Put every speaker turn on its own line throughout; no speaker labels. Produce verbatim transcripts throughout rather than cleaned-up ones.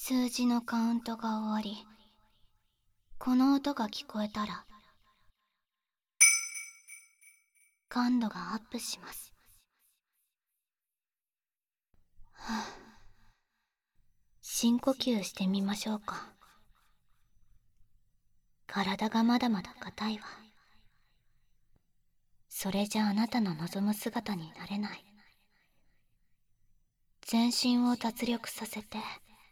数字のカウントが終わり、この音が聞こえたら感度がアップします。はあ、深呼吸してみましょうか。体がまだまだ硬いわ。それじゃあなたの望む姿になれない。全身を脱力させて、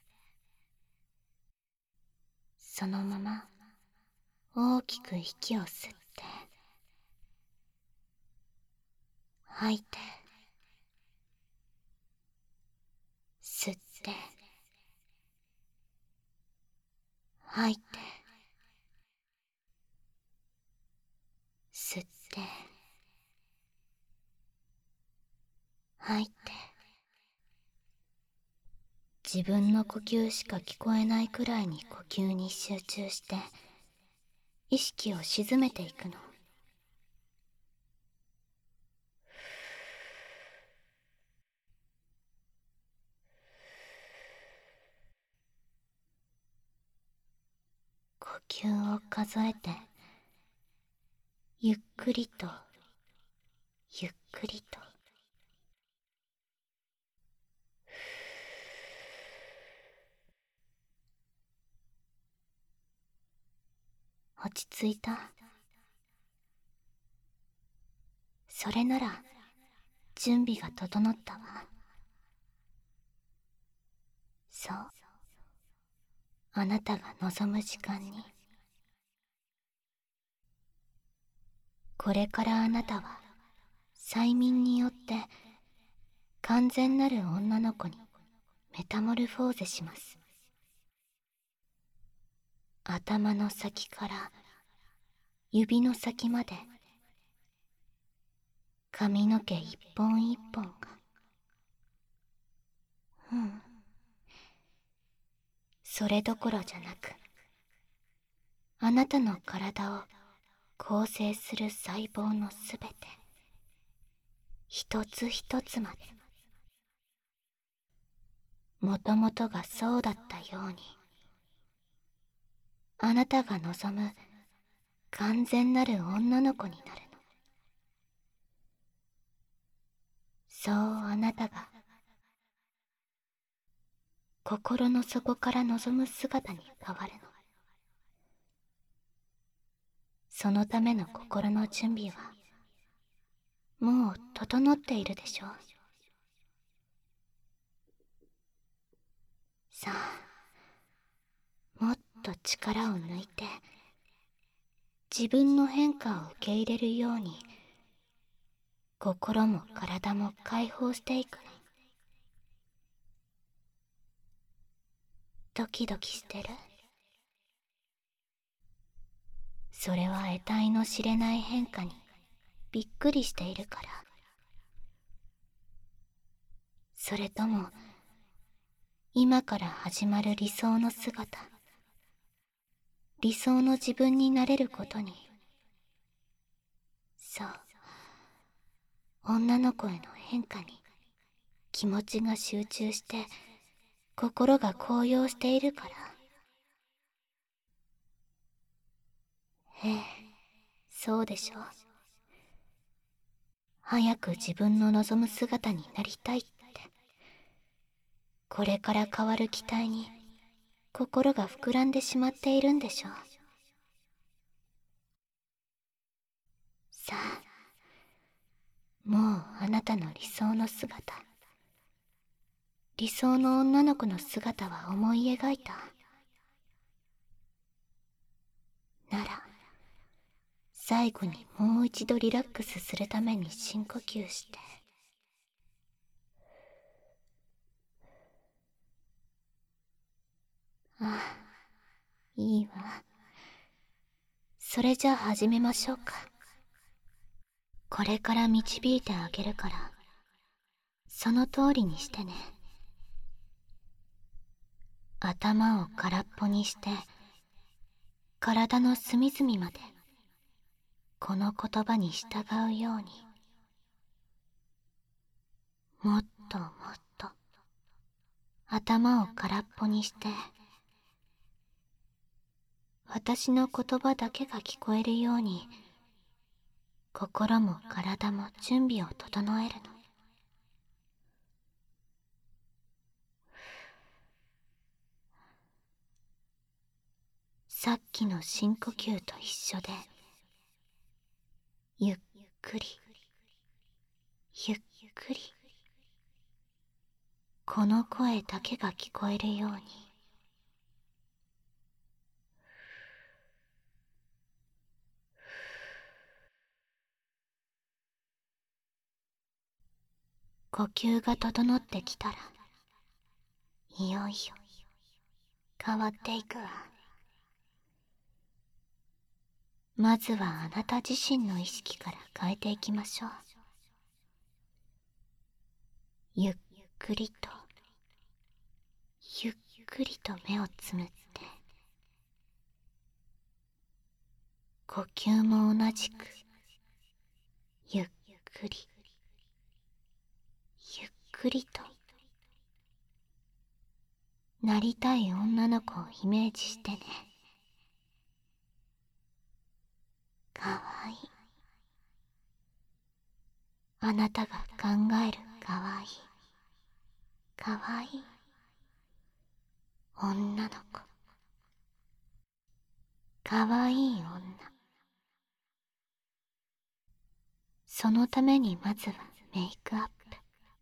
そのまま大きく息を吸って吐いて、吸って吐いて、吸って吐いて。自分の呼吸しか聞こえないくらいに呼吸に集中して意識を静めていくの。呼吸を数えて、ゆっくりとゆっくりと。落ち着いた？それなら準備が整ったわ。そう、あなたが望む時間に。これからあなたは催眠によって完全なる女の子にメタモルフォーゼします。頭の先から指の先まで、髪の毛一本一本が、うん、それどころじゃなく、あなたの体を構成する細胞のすべて、一つ一つまで、もともとがそうだったように、あなたが望む完全なる女の子になるの。そう、あなたが心の底から望む姿に変わるの。そのための心の準備はもう整っているでしょう。さあ、もっと力を抜いて自分の変化を受け入れるように、心も体も解放していくの。ドキドキしてる？それは得体の知れない変化にびっくりしているから？それとも今から始まる理想の姿、理想の自分になれることに、そう、女の子への変化に気持ちが集中して心が高揚しているから？ええ、そうでしょう。早く自分の望む姿になりたいって、これから変わる期待に心が膨らんでしまっているんでしょう。さあ、もうあなたの理想の姿、理想の女の子の姿は思い描いた？なら、最後にもう一度リラックスするために深呼吸して。ああ、いいわ。それじゃあ始めましょうか。これから導いてあげるから、その通りにしてね。頭を空っぽにして、体の隅々まで、この言葉に従うように。もっともっと、 頭を空っぽにして、私の言葉だけが聞こえるように、心も体も準備を整えるの。さっきの深呼吸と一緒で、ゆっくり、ゆっくり、この声だけが聞こえるように。呼吸が整ってきたら、いよいよ変わっていくわ。まずはあなた自身の意識から変えていきましょう。ゆっくりと、ゆっくりと目をつむって、呼吸も同じく、ゆっくり、ゆっくりと、なりたい女の子をイメージしてね。かわいい。あなたが考えるかわいい、かわいい女の子。かわいい女。そのためにまずはメイクアップ。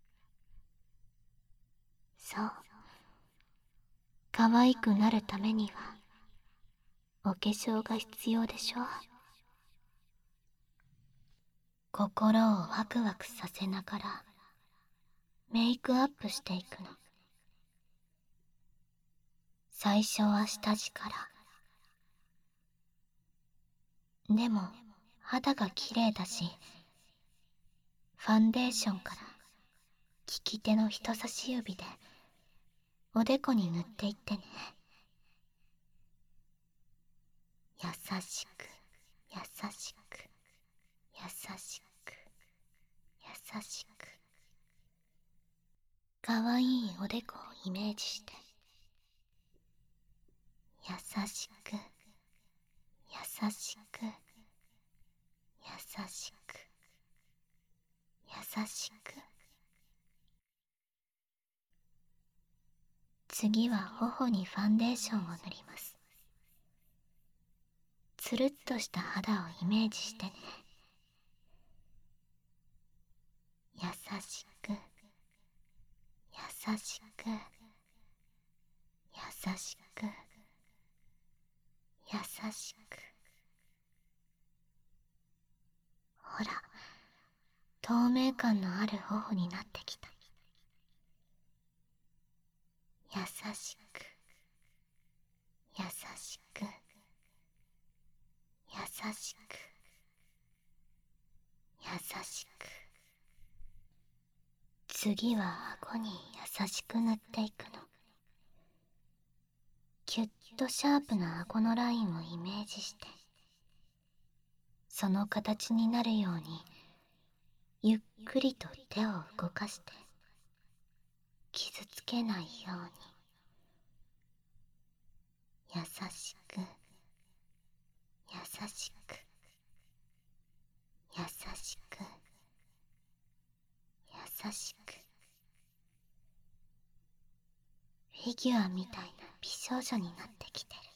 そう。可愛くなるためには、お化粧が必要でしょう。心をワクワクさせながら、メイクアップしていくの。最初は下地から。でも、肌が綺麗だし、ファンデーションから利き手の人差し指でおでこに塗っていってね。優しく、優しく、優しく、優しく。かわいいおでこをイメージして、優しく、優しく、優しく、優しく。次は頬にファンデーションを塗ります。つるっとした肌をイメージしてね。優しく、優しく、優しく、優しく。ほら、透明感のある頬になってきた。優しく、優しく、優しく、優しく。次は顎に優しく塗っていくの。キュッとシャープな顎のラインをイメージして、その形になるようにゆっくりと手を動かして、傷つけないように優しく、優しく、優しく、優しく。フィギュアみたいな美少女になってきてる。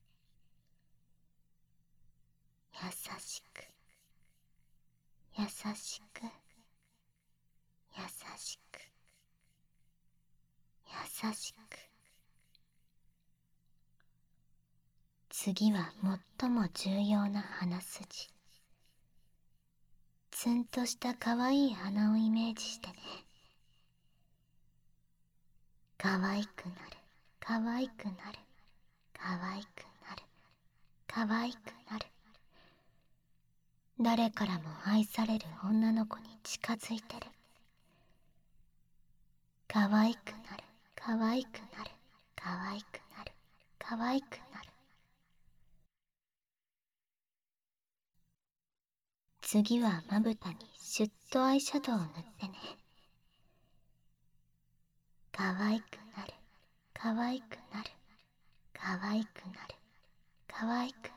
優しく、優しく、優しく、優しく。次は最も重要な鼻筋。ツンとした可愛い鼻をイメージしてね。可愛くなる、可愛くなる、可愛くなる、可愛くなる。誰からも愛される女の子に近づいてる。可愛くなる、可愛くなる、可愛くなる、可愛くなる。次はまぶたにシュッとアイシャドウを塗ってね。可愛くなる、 可愛くなる、可愛くなる、可愛くなる。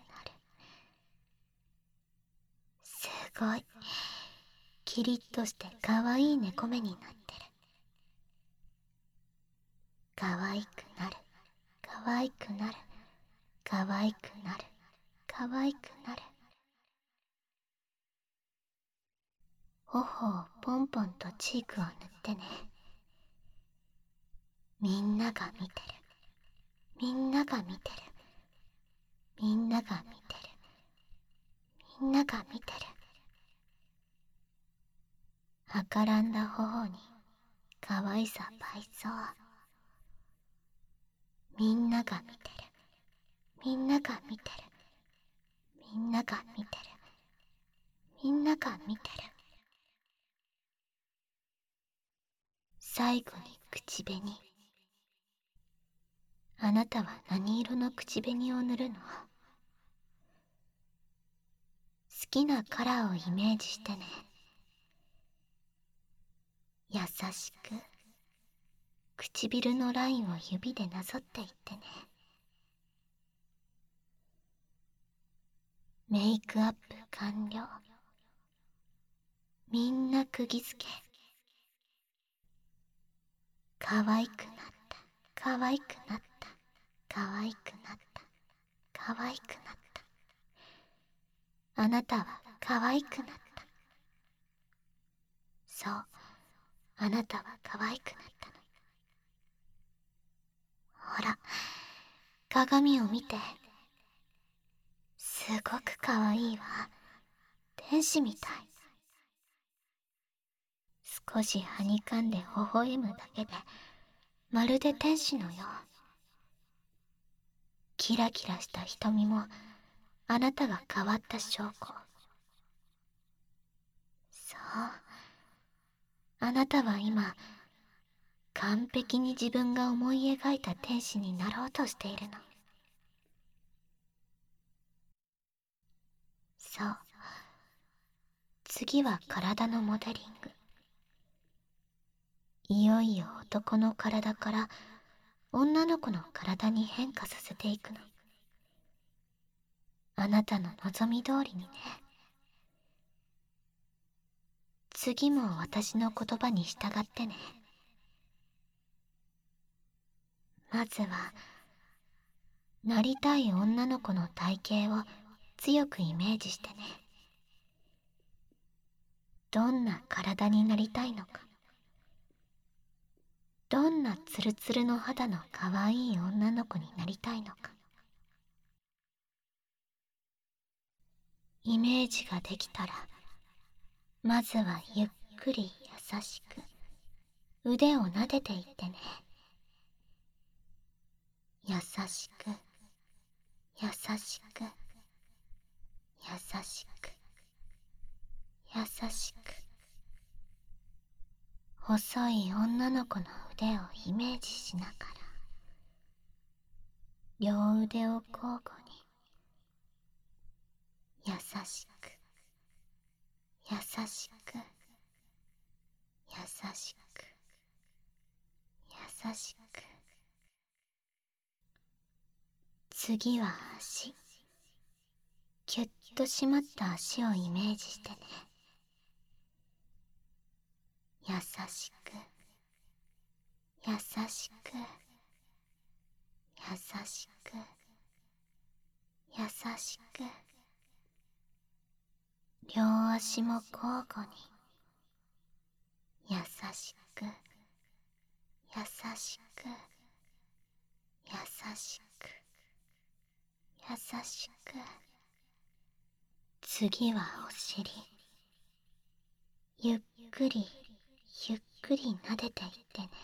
すごい。キリッとして可愛い猫目になってる。可愛くなる、可愛くなる、可愛くなる、可愛くなる。頬をポンポンとチークを塗ってね。みんなが見てる、みんなが見てる、みんなが見てる、みんなが見てる。赤らんだ頬に可愛さ倍増。みんなが見てる、みんなが見てる、みんなが見てる、みんなが見てる。最後に口紅。あなたは何色の口紅を塗るの？好きなカラーをイメージしてね。優しく唇のラインを指でなぞっていってね。メイクアップ完了。みんな釘付け。可愛くなった、可愛くなった、可愛くなった、可愛くなった。あなたは可愛くなった。そう、あなたは可愛くなったの。ほら、鏡を見て。すごく可愛いわ。天使みたい。少しはにかんで微笑むだけで、まるで天使のよう。キラキラした瞳も、あなたが変わった証拠。そう。あなたは今、完璧に自分が思い描いた天使になろうとしているの。そう。次は体のモデリング。いよいよ男の体から女の子の体に変化させていくの。あなたの望み通りにね。次も私の言葉に従ってね。まずは、なりたい女の子の体型を強くイメージしてね。どんな体になりたいのか。どんなツルツルの肌の可愛い女の子になりたいのか。イメージができたら、まずはゆっくり優しく腕を撫でていってね。優しく、優しく、優しく、優しく。細い女の子の腕をイメージしながら、両腕を交互に優しく、優しく、優しく、優しく。次は足。キュッと締まった足をイメージしてね。優しく、優しく、優しく、優しく。両足も交互に優しく、優しく、優しく、優しく。次はお尻。ゆっくりゆっくり撫でていってね。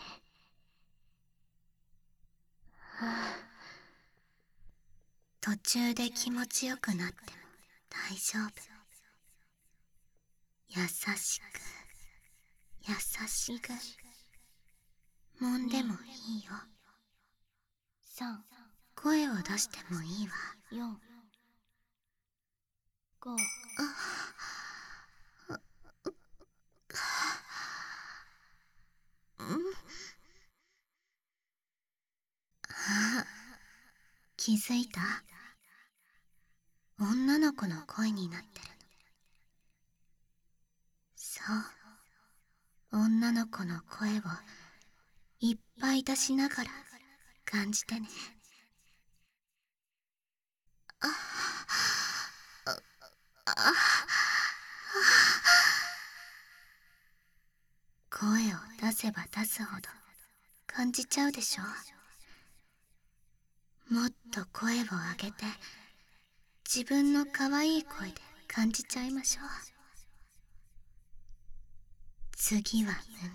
はあ、途中で気持ちよくなっても大丈夫。優しく、優しく、揉んでもいいよ。さん、声を出してもいいわ。よん、ご、あ、うん、 気づいた？女の子の声になってるの。そう、女の子の声をいっぱい出しながら感じてね。あああ声を出せば出すほど感じちゃうでしょ。もっと声を上げて自分の可愛い声で感じちゃいましょう。次は胸。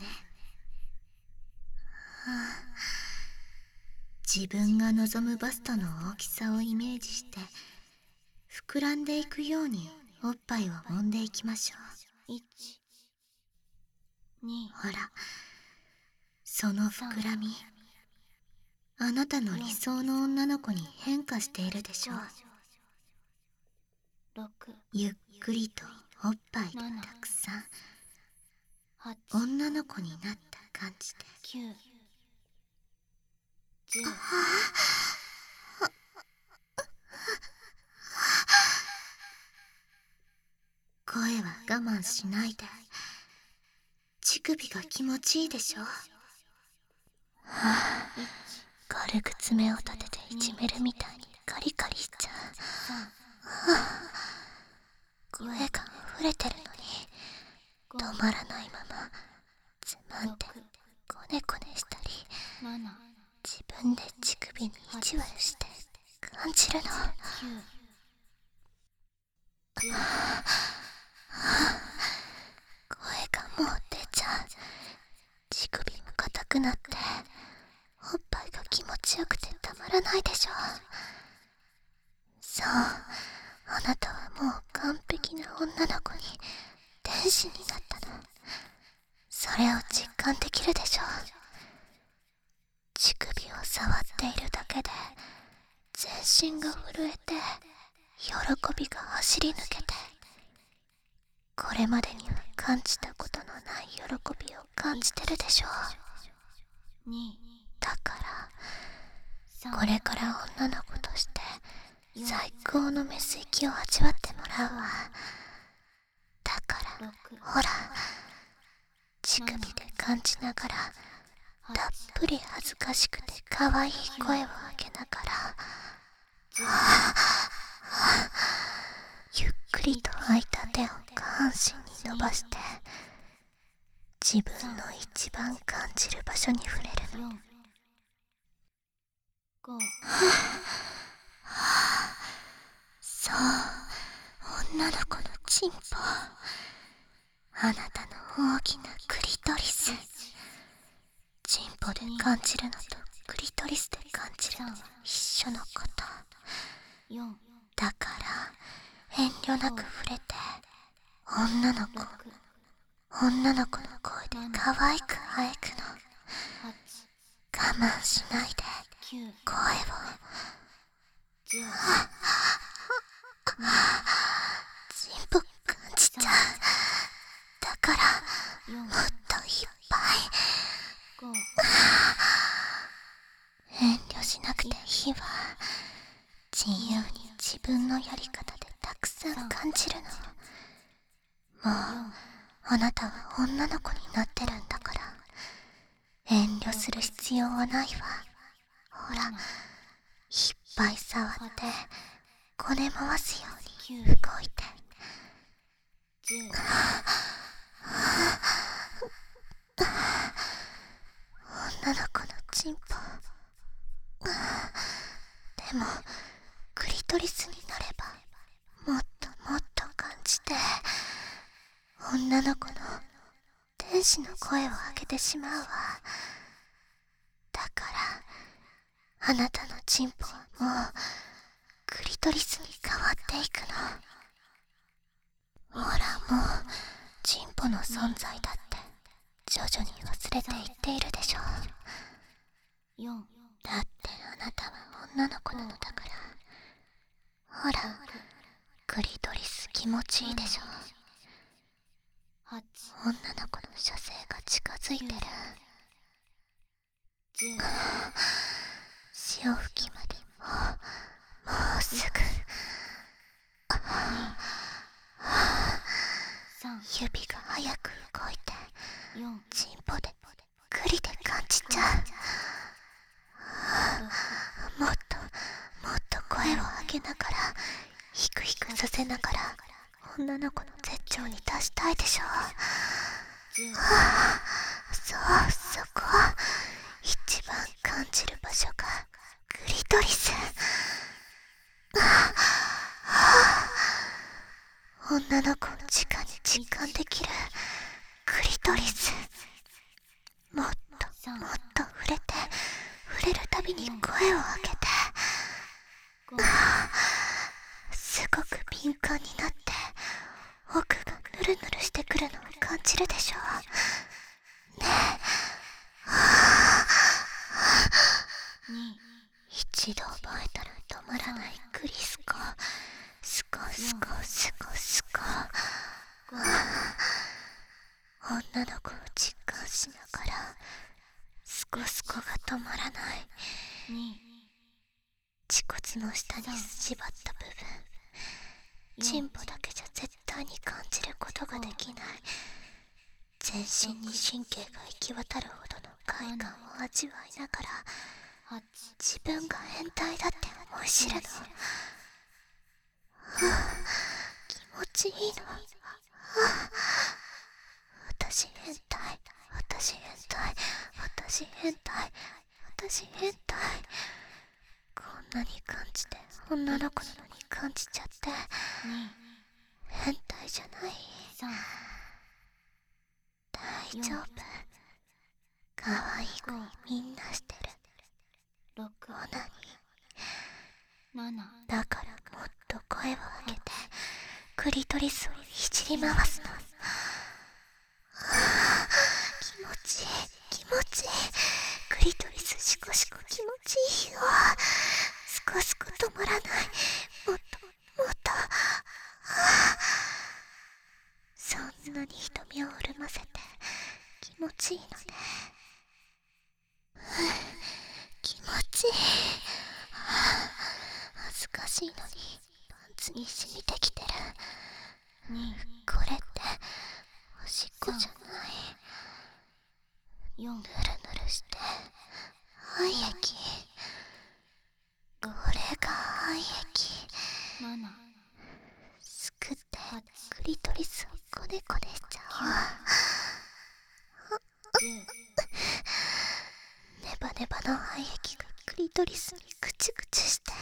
はあ、自分が望むバストの大きさをイメージして膨らんでいくようにおっぱいを揉んでいきましょう。いち、に、ほら、その膨らみ、あなたの理想の女の子に変化しているでしょう。ゆっくりとおっぱいでたくさん女の子になった感じで。きゅう、じゅう、声は我慢しないで。乳首が気持ちいいでしょ。はあ、軽く爪を立てていじめるみたいにカリカリしちゃう。はあ、声が溢れてるのに止まらないままつまんでコネコネしたり、自分で乳首に意地悪して感じるの。声がもう出ちゃう。乳首も硬くなっておっぱいが気持ちよくてたまらないでしょ。そう、あなたはもう完璧な女の子に天使になったの。それを実感できるでしょ。乳首を触っているだけで全身が震えて喜びが走り抜けて、これまでには感じたことのない喜びを感じてるでしょう。だからこれから女の子として最高のメス行きを味わってもらうわ。だからほら、乳首で感じながらたっぷり恥ずかしくて可愛い声を上げながら、はぁはぁ、ゆっくりと空いた手を下半身に伸ばして自分の一番感じる場所に触れるの。はぁはぁ、そう、女の子のチンポ、あなたの大きなクリトリス。チンポで感じるのとクリトリスで感じるのは一緒のこと。だから遠慮なく触れて女の子女の子の声で可愛くあえくの。我慢しないで声を。チンポ感じちゃう。だからもっといっぱい。遠慮しなくていいわ。自由に自分のやり方でたくさん感じるの。もうあなたは女の子になってるんだから遠慮する必要はないわ。ほら、いっぱい触ってこね回すように動いて。女の子のチンポ。でもクリトリスになればもっともっと感じて女の子の天使の声を上げてしまうわ。だからあなたのチンポはもうクリトリスに変わっていくの。ほら、もうチンポの存在だって徐々に忘れていっているでしょ。だってあなたは女の子なのだから。ほら、クリトリス気持ちいいでしょ。女の子の射精が近づいてる。潮吹きまでもう
指が早く動いて
よん
チンポでグリで感じちゃう。もっともっと声を上げながらヒクヒクさせながら女の子の絶頂に達したいでしょ。そうそこ一番感じる場所がクリトリス。女の子を直に実感できるクリトリス。もっともっと触れて触れるたびに声を上げてすごく敏感になって奥がヌルヌルしてくるのを感じるでしょうねえ。一度覚えたら止まらないクリスコ。スコスコスコスコ。女の子を実感しながらスコスコが止まらない。恥骨の下に縛った部分、チンポだけじゃ絶対に感じることができない。全身に神経が行き渡るほどの快感を味わいながら自分が変態だって思い知るの。気持ちいいの。私変態、私変態、私変態、私変態。こんなに感じて女の子なのに感じちゃって変態じゃない。大丈夫。可愛い子みんなしてる。オナニーだからもっと声を上げてクリトリスをいじり回すの。気持ちいい気持ちいい。クリトリスシコシコ気持ちいいよ。スコスコ止まらない。もっともっと。そんなに瞳を潤ませて気持ちいいのね。気持ちいい。恥ずかしいのにパンツに染みてきてる。これっておしっこじゃない。ぬるぬるして愛液。これが愛液。すくってクリトリスをコネコネしちゃおう。ネバネバの愛液がクリトリスにクチュクチュして止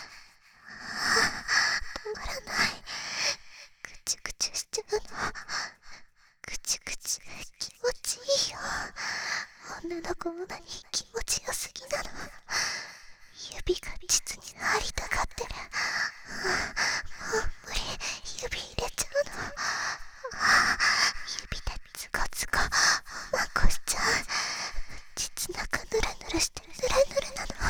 まらない。クチュクチュしちゃうの。クチュクチュ気持ちいいよ。女の子も何気持ちよすぎなの。指が膣に入りたがってる。もう無理。指入れちゃうの。指でズコズコおまんこしちゃう。膣中ヌルヌルしてヌルヌルなの。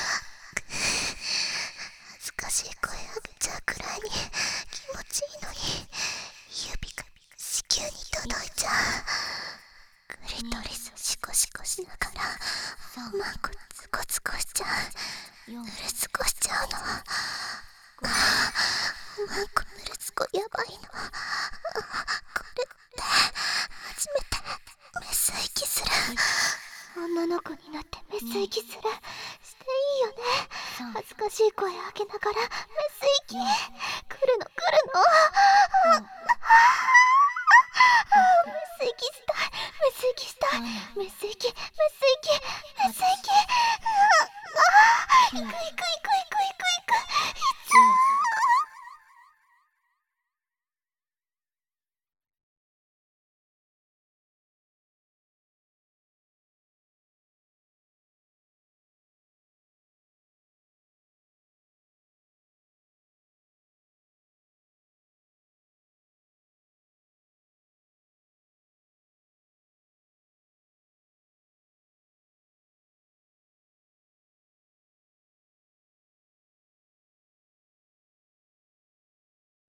恥ずかしい声上げちゃうくらいに気持ちいいのに指が子宮に届いちゃう。クリトリスシコシコしながらおまんこズコズコしちゃう。ぬるズコしちゃうの。おまんこぬるズコやばいの。これって初めてメス息する。女の子になってメス息する。していいよね。恥ずかしい声上げながらメス息。来るの来るの。メス息したいメス息したいメス息メス息